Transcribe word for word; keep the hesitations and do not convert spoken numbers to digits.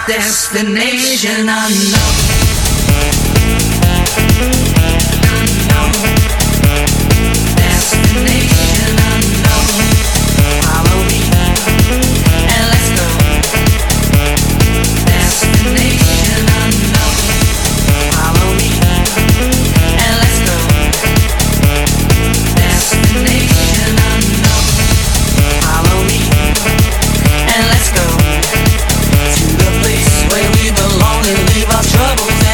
Destination unknown. Destination unknown. Follow me and let's go. Destination unknown. Follow me and let's go. Destination unknown. Follow me and let's go to the place where we belong and leave our troubles.